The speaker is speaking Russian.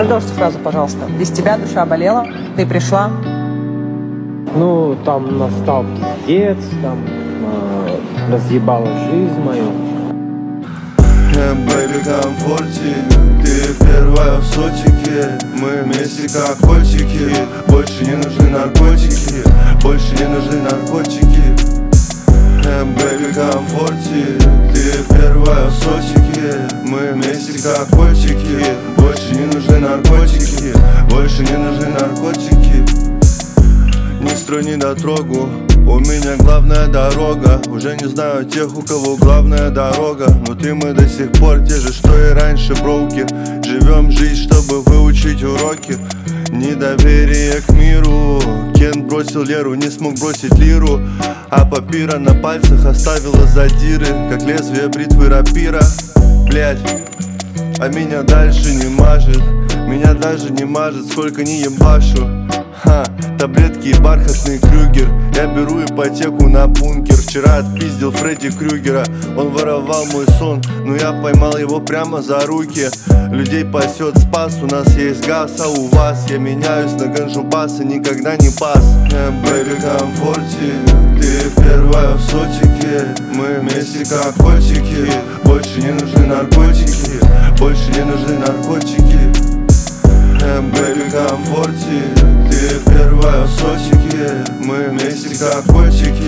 Продолжите фразу, пожалуйста. Без тебя душа болела, ты пришла. Ну, там настал пиздец, там разъебала жизнь мою. Бэйби, комфорте, ты первая в сотике. Мы вместе как котики. Больше не нужны наркотики, больше не нужны наркотики. Бэйби, комфорте, ты первая в сотике. Мы вместе как котики. Больше не нужны наркотики, больше не нужны наркотики. Не строй недотрогу, у меня главная дорога. Уже не знаю тех, у кого главная дорога. Внутри мы до сих пор те же, что и раньше, броуки. Живем жизнь, чтобы выучить уроки. Недоверие к миру. Кен бросил Леру, не смог бросить лиру. А папира на пальцах оставила задиры, как лезвие бритвы рапира. Блять, а меня дальше не мажет. Меня даже не мажет, сколько не ебашу. Таблетки и бархатный Крюгер. Я беру ипотеку на бункер. Вчера отпиздил Фредди Крюгера. Он воровал мой сон, но я поймал его прямо за руки. Людей пасет спас, у нас есть газ, а у вас я меняюсь на ганджубас и никогда не пас. Бэйби, комфорте, ты первая в сотике. Мы вместе как котики. Больше не нужны наркотики, больше не нужны наркотики. Бэйби, комфорте, ты первая в сотике. Мы вместе как котики.